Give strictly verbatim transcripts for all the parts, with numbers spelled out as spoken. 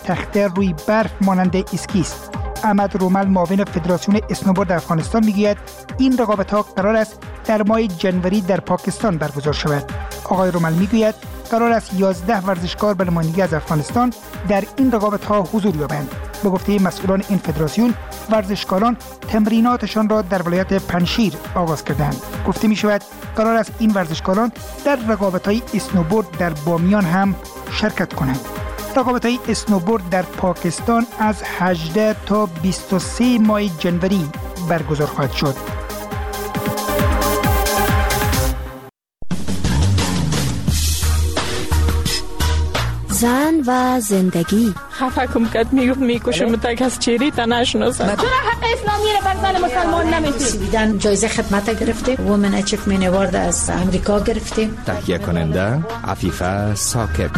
تخته روی برف مانند اسکی است. احمد رومل معاون فدراسیون اسنوبورد افغانستان میگوید این رقابت‌ها قرار است در ماه جنوری در پاکستان برگزار شود. آقای رومل میگوید قرار است یازده ورزشکار به نمایندگی از افغانستان در این رقابت‌ها حضور یابند. به گفته مسئولان این فدراسیون، ورزشکاران تمریناتشان را در ولایت پنشیر آغاز کردند. گفته می شود قرار است این ورزشکاران در رقابت‌های اسنوبورد در بامیان هم شرکت کنند. رقابت‌های اسنوبورد در پاکستان از هجده تا بیست و سه ماه جنوری برگزار خواهد شد. زن و زندگی. خفه کم کد میگفت میکشم تک از چیری تا نشناسم. چرا حق اسلامی رو بر زن مسلمان نمیدید؟ سویدن جایزه خدمت گرفتیم، وومن اچیومنت اوارد از امریکا گرفتیم. تهیه کننده عفیفه ثاقب.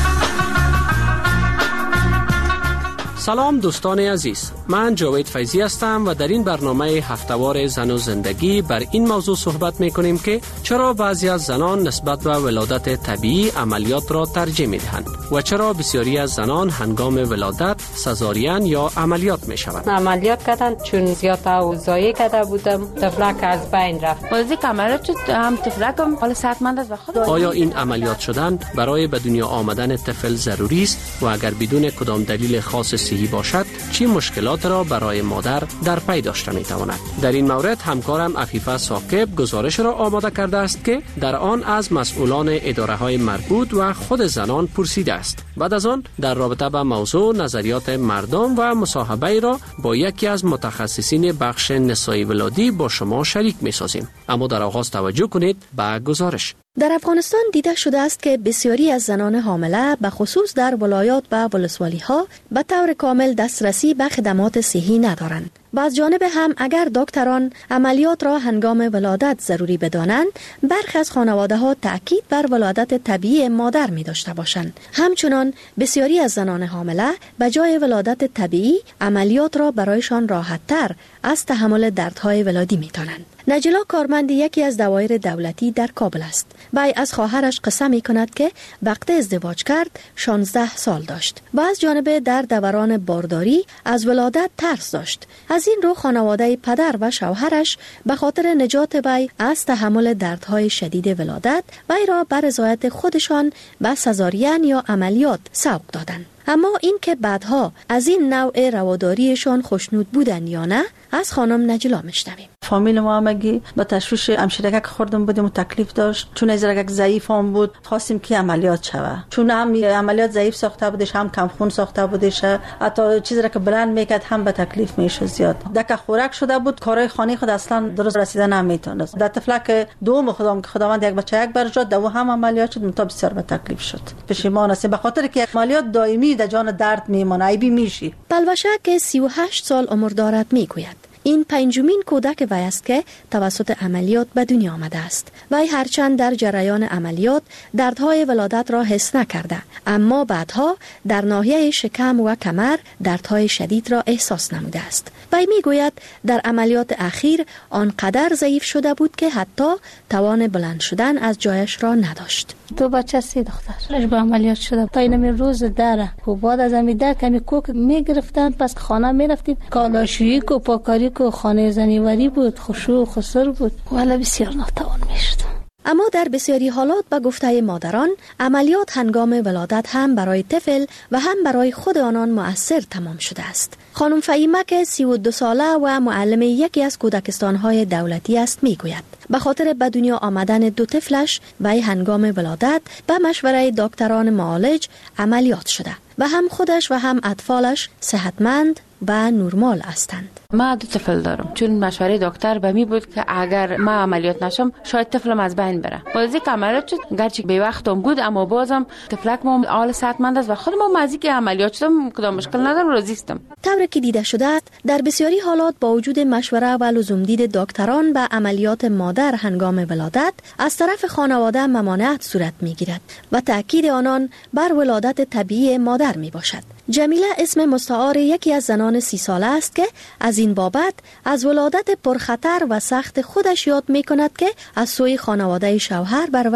سلام دوستان عزیز، من جاوید فیضی هستم و در این برنامه هفتهوار زن و زندگی بر این موضوع صحبت می کنیم که چرا بعضی از زنان نسبت به ولادت طبیعی عملیات را ترجیح می دهند و چرا بسیاری از زنان هنگام ولادت سزارین یا عملیات می شوند. عملیات کردن چون زیاد اوضاعی کرده بودم، تفلک از بین رفت. بازی عملیات شد، هم تفلکم حال صحتمند است و خود. آیا این عملیات شدن برای به دنیا آمدن طفل ضروری است و اگر بدون کدام دلیل خاص صحی باشد چه مشکلات را برای مادر در پی داشته می تواند؟ در این مورد همکارم عفیفه ثاقب گزارش را آماده کرده است که در آن از مسئولان اداره های مربوط و خود زنان پرسیده است. بعد از آن در رابطه با موضوع نظریات مردم و مصاحبه را با یکی از متخصصین بخش نسای ولادی با شما شریک می سازیم. اما در آغاز توجه کنید به گزارش. در افغانستان دیده شده است که بسیاری از زنان حامله به خصوص در ولایات و ولسوالی‌ها به طور کامل دسترسی به خدمات صحی ندارند. و از جانب هم اگر دکتران عملیات را هنگام ولادت ضروری بدانند، برخی از خانواده‌ها تأکید بر ولادت طبیعی مادر می داشته باشند. همچنان بسیاری از زنان حامله به جای ولادت طبیعی عملیات را برایشان راحت‌تر از تحمل دردهای ولادی می دانند. نجلا کارمند یکی از دوایر دولتی در کابل است. وی از خواهرش قصه می کند که وقت ازدواج کرد شانزده سال داشت و از جانب در دوران بارداری از ولادت ترس داشت. از این رو خانواده پدر و شوهرش به خاطر نجات وی از تحمل دردهای شدید ولادت وی را بر رضایت خودشان به سزارین یا عملیات سوق دادند. اما این که بعدها از این نوع رواداریشان خوشنود بودن یا نه از خانم نجلا میشنویم. فامیل ما همگی با تشویش همشیرگک خوردم بودیم و تکلیف داشت، چون ازرگک ضعیف هم بود خواستیم که عملیات شوه، چون هم عملیات ضعیف ساخته بودش هم کم خون ساخته بودش، حتی چیزی را که بلند میکرد هم به تکلیف میشد زیاد. دک خورک شده بود، کارهای خانه خود اصلا درست رسیدن نمیتونست. در طفلک دوم خودم که خداوند یک بچه یک برجات دو هم عملیات شد، منتها بسیار به تکلیف شد. پشیمان هستیم به خاطر که عملیات دائمی در جان درد میمونه، ایبی میشی. بلوشه که سی و هشت سال عمر دارد میگوید این پنجمین کودک وی است که توسط عملیات به دنیا آمده است. وی هرچند در جریان عملیات دردهای ولادت را حس نکرده، اما بعدها در ناحیه شکم و کمر دردهای شدید را احساس نموده است. وی میگوید در عملیات اخیر آنقدر ضعیف شده بود که حتی توان بلند شدن از جایش را نداشت. دو بچه سی دختر با عملیات شده تا این روز داره و بعد از امیده کمی کوک میگرفتن، پس خانه میرفتیم کالاشویی و پاکاری و خانه زنیوری بود، خشوع و خسر بود، ولی بسیار ناتوان میشد. اما در بسیاری حالات به گفته مادران عملیات هنگام ولادت هم برای طفل و هم برای خود آنان مؤثر تمام شده است. خانم فهیمه که سی و دو ساله و معلم یکی از کودکستان‌های دولتی است میگوید به خاطر به دنیا آمدن دو طفلش وی هنگام ولادت به مشوره دکتران معالج عملیات شده و هم خودش و هم اطفالش صحتمند و نرمال هستند. ما دو طفل دارم، چون مشوره دکتر به می بود که اگر ما عملیات نشم شاید طفلم از بین بره. بازی که عملیات شد گرچه به وقتم بود اما بازم طفلک ما حال صحتمند است و خودم مازی که عملیات شدم کدام مشکل ندارم، راضی هستم. طوری که دیده شده است در بسیاری حالات با وجود مشوره و لزوم دید دکتران به عملیات مادر هنگام ولادت از طرف خانواده ممانعت صورت میگیرد و تاکید آنان بر ولادت طبیعی مادر می باشد. جمیله اسم مستعار یکی از زنان سی ساله است که از این بابت از ولادت پرخطر و سخت خودش یاد می کند که از سوی خانواده شوهر بر وی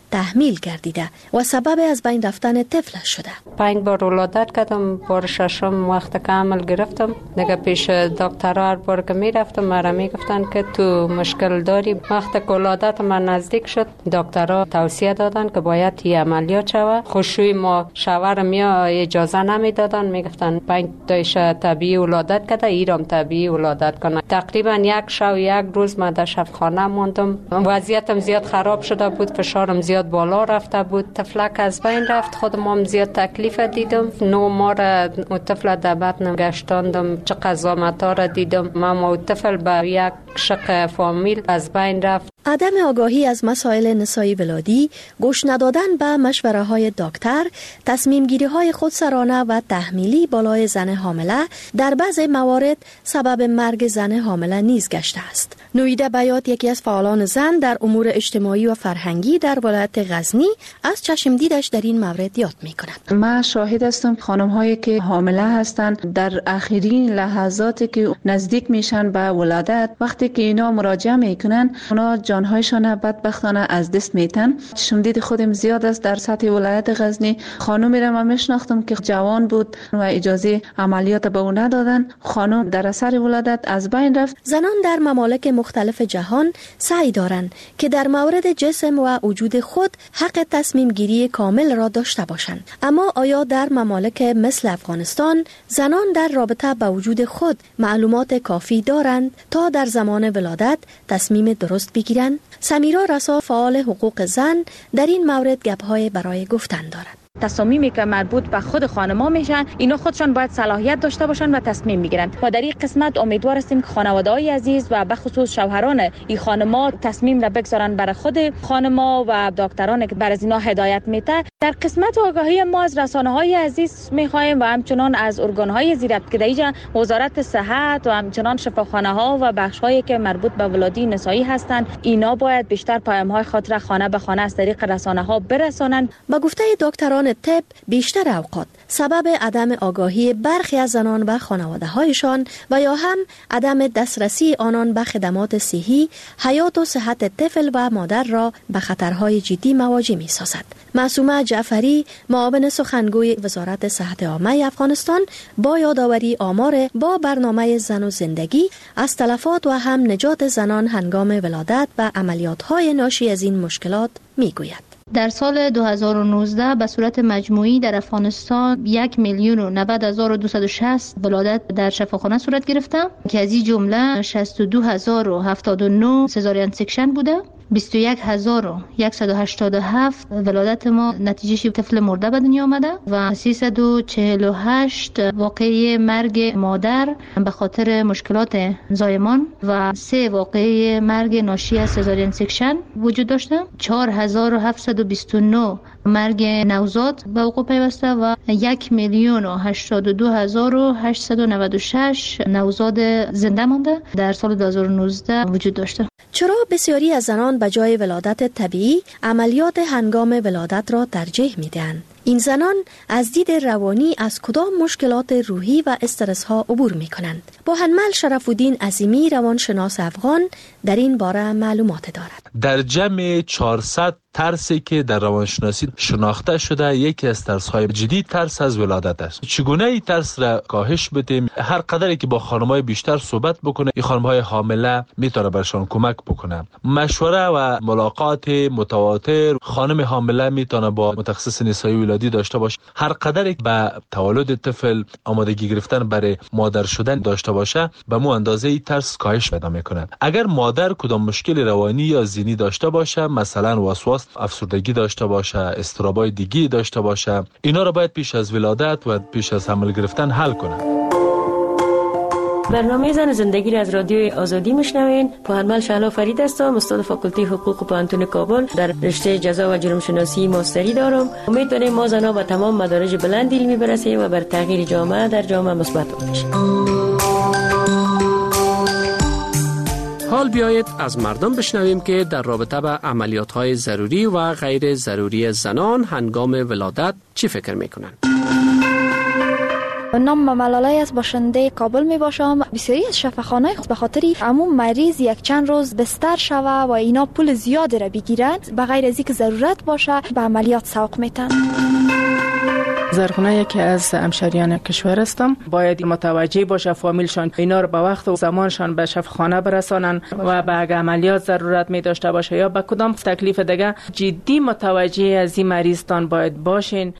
تحمیل گردیده و سبب از بین رفتن طفلش شده. پنج بار ولادت کردم، بار ششم وقت کامل گرفتم. دیگه پیش دکتر هر بار که میرفتم مرا میگفتن که تو مشکل داری. وقت که ولادت من نزدیک شد دکترها توصیه دادن که باید یه عملیات شود. خوشوی ما شوهر میا اجازه نمیدادن، میگفتن پنج تایش طبیعی ولادت کرده، ایرام طبیعی ولادت کنه. تقریبا یک شب یک روز من در شفاخانه موندم. وضعیتم زیاد خراب شده بود، فشارم زیاد بالا رفته بود، طفلک از بین رفت. خودم هم زیاد تکلیف دیدم. نو ما را طفل در بطنم گشتاندم، چه قضاوت‌ها را دیدم. من طفل به یک شق فامیل از بین رفت. عدم آگاهی از مسائل نسایی ولادی، گوش ندادن به مشوره های دکتر، تصمیم گیری های خودسرانه و تحمیلی بالای زن حامله در بعض موارد سبب مرگ زن حامله نیز گشته است. نویده بیات، یکی از فعالان زن در امور اجتماعی و فرهنگی در ولایت غزنی، از چشم دیدش در این مورد یاد می کند. من شاهد هستم خانم هایی که حامله هستند در آخرین لحظاتی که نزدیک میشن به ولادت، وقتی که اینا مراجعه میکنن اونا جانهایشان بدبختانه از دست میتن. چشم دید خودم زیاد است در سطح ولایت غزنی. خانومی را من میشناختم که جوان بود و اجازه عملیات به او ندادن. خانم در اثر ولادت از بین رفت. زنان در ممالک مختلف جهان سعی دارند که در مورد جسم و وجود خود حق تصمیم گیری کامل را داشته باشند. اما آیا در ممالک مثل افغانستان زنان در رابطه با وجود خود معلومات کافی دارند تا در زمان ولادت تصمیم درست بگیرند؟ سمیرا رسا، فعال حقوق زن، در این مورد گپ‌های برای گفتن دارد. تصامیمی که مربوط به خود خانم‌ها میشن، اینا خودشان باید صلاحیت داشته باشن و تصمیم بگیرن. و در این قسمت امیدوار هستیم که خانواده‌های عزیز و به خصوص شوهران این خانم‌ها تصمیم را بگذارن برای خود خانم‌ها و دکتران که بر از اینا هدایت میده. در قسمت آگاهی ما از رسانه‌های عزیز می‌خوایم و همچنان از ارگان‌های زیربط که در اینجا وزارت صحت و همچنان شفاخانه‌ها و بخش‌هایی که مربوط به ولادت نسایی هستند، اینا باید بیشتر پیام‌های خاطر خانه به خانه از طریق رسانه‌ها برسانند. با گفته دکتران طب، بیشتر اوقات سبب عدم آگاهی برخی از زنان و خانواده‌هایشان و یا هم عدم دسترسی آنان به خدمات صحی، حیات و صحت طفل و مادر را به خطرهای جدی مواجه می‌سازد. معصومه جعفری، معاون سخنگوی وزارت صحت عامه افغانستان، با یادآوری آمار با برنامه زن و زندگی از تلفات و هم نجات زنان هنگام ولادت و عملیات‌های ناشی از این مشکلات می‌گوید. در سال دو هزار و نوزده به صورت مجموعی در افغانستان یک میلیون و نود هزار و دویست و شصت ولادت در شفاخانه صورت گرفته که از این جمله شصت و دو هزار و هفتاد و نه سزارین سکشن بوده. بیست و یک هزار و صد و هشتاد و هفت ولادت ما نتیجه طفل مرده به دنیا آمده و سیصد و چهل و هشت واقعه مرگ مادر به خاطر مشکلات زایمان و سه واقعه مرگ ناشی از سزارین سکشن وجود داشته. چهار هزار و هفتصد و بیست و نه مرگ نوزاد به وقوع پیوسته و یک میلیون و هشتاد و دو هزار و هشتصد و نود و شش نوزاد زنده مانده در سال دو هزار و نوزده وجود داشته. چرا بسیاری از زنان به جای ولادت طبیعی عملیات هنگام ولادت را ترجیح میدهند؟ این زنان از دید روانی از کدام مشکلات روحی و استرس ها عبور می کنند؟ با حنمل شرف الدین عظیمی، روانشناس افغان، در این باره معلومات دارد. در جمع چهارصد ترسی که در روانشناسی شناخته شده، یکی از ترس‌های جدی ترس از ولادت است. چگونه این ترس را کاهش بدیم؟ هر قدری که با خانم‌های بیشتر صحبت بکنه، این خانم‌های حامله میتونه برشان کمک بکنه. مشوره و ملاقات متواتر خانم حامله میتونه با متخصص نسایی ولادی داشته باشه. هر قدری به تولد طفل آمادگی گرفتن برای مادر شدن داشته باشه، به مو اندازه این ترس کاهش پیدا میکنه. اگر مادر کدام مشکل روانی یا ذهنی داشته باشه، مثلا وسواس، افسردگی داشته باشه، اضطرابای دیگی داشته باشه، اینا رو باید پیش از ولادت و پیش از حمل گرفتن حل کنه. برنامه زن زندگی را از رادیوی آزادی میشنوین. پوهنمل شهلا فرید هستم، استاد فاکولته حقوق پوهنتون کابل. در رشته جزا و جرم شناسی ماستری دارم. امید داریم ما زنها به تمام مدارج بلند علمی برسیم و بر تغییر جامعه در جامعه مثبت باشیم. حال بیایید از مردم بشنویم که در رابطه با عملیات‌های ضروری و غیر ضروری زنان هنگام ولادت چی فکر می‌کنند. نام ملاله است، باشنده کابل می باشم. بسیاری از شفاخانه به خاطر عموم مریض یک چند روز بستر شوه و اینا پول زیاد را بگیرند، بغیر از اینکه ضرورت باشه به عملیات سوق میتن. زرخونه یکی از همشهریان کشور هستم. باید متوجه باشه فامیلشان اینا رو به وقت و زمانشان به شفاخانه برسانن و به اگه عملیات ضرورت می داشته باشه یا به کدام تکلیف دیگه جدی متوجه از این مریضتان باید باشین.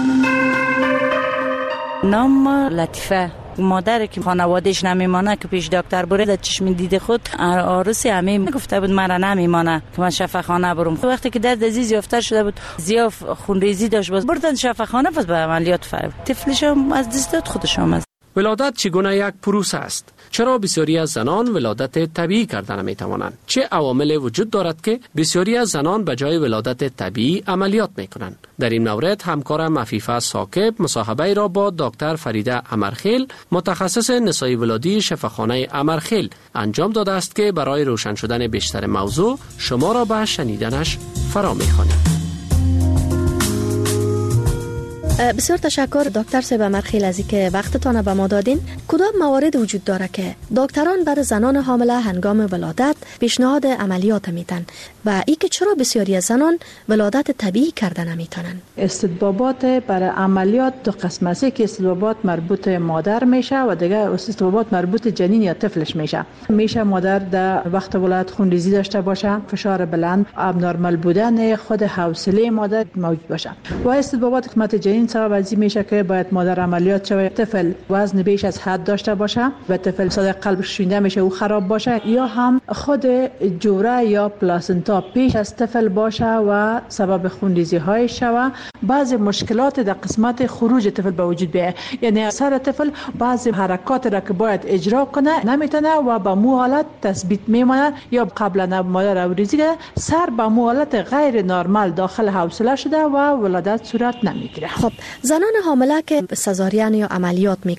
نام لطیفه، مادر که خانوادهش نمیمانه که پیش دکتر بره در چشم دید خود عروسی همه گفته بود مرا نمیمانه که من شفاخانه برم. وقتی که درد عزیز یافته شده بود، زیاف خونریزی داشت، باز بردن شفاخانه، پس به عملیات فرد. طفلشم از دست داد، خودشم از. ولادت چگونه یک پروسه است؟ چرا بسیاری از زنان ولادت طبیعی کردن نمی توانند؟ چه عوامل وجود دارد که بسیاری از زنان به جای ولادت طبیعی عملیات می کنند؟ در این مورد همکارم عفیفه ساکب مصاحبه را با دکتر فریده امرخیل، متخصص نسای ولادی شفاخانه امرخیل انجام داده است که برای روشن شدن بیشتر موضوع شما را به شنیدنش فرا می خوانیم. بسیار تشکر دکتر صاحب امرخیل از اینکه وقتتان به ما دادین. کدام موارد وجود داره که دکتران برای زنان حامله هنگام ولادت پیشنهاد عملیات میتن و ای که چرا بسیاری از زنان ولادت طبیعی کردن نمیتونن؟ استطبابات برای عملیات دو قسم است، که استطبابات مربوط مادر میشه و دیگه استطبابات مربوط جنین یا طفلش میشه. میشه مادر در وقت ولادت خونریزی داشته باشه، فشار بلند، ابنورمال بودن خود حوصله مادر موجود باشه. و استطبابات قسمت جنین سبب از این میشه که باید مادر عملیات شوه، طفل وزن بیش از حد داشته باشه و طفل صدای قلبش شونده میشه و خراب باشه، یا هم خود جوره یا پلاسنتا پیش از طفل باشه و سبب خونریزی های شوه. بعضی مشکلات در قسمت خروج طفل به وجود بیاید، یعنی سر طفل بعضی حرکات را که باید اجرا کنه نمیتونه و به مو حالت تثبیت میمونه، یا قبلا مادر آوریزی که سر به مو حالت غیر نرمال داخل حوصله شده و ولادت صورت نمیگیره. خب زنان حامله که سزارین یا عملیات می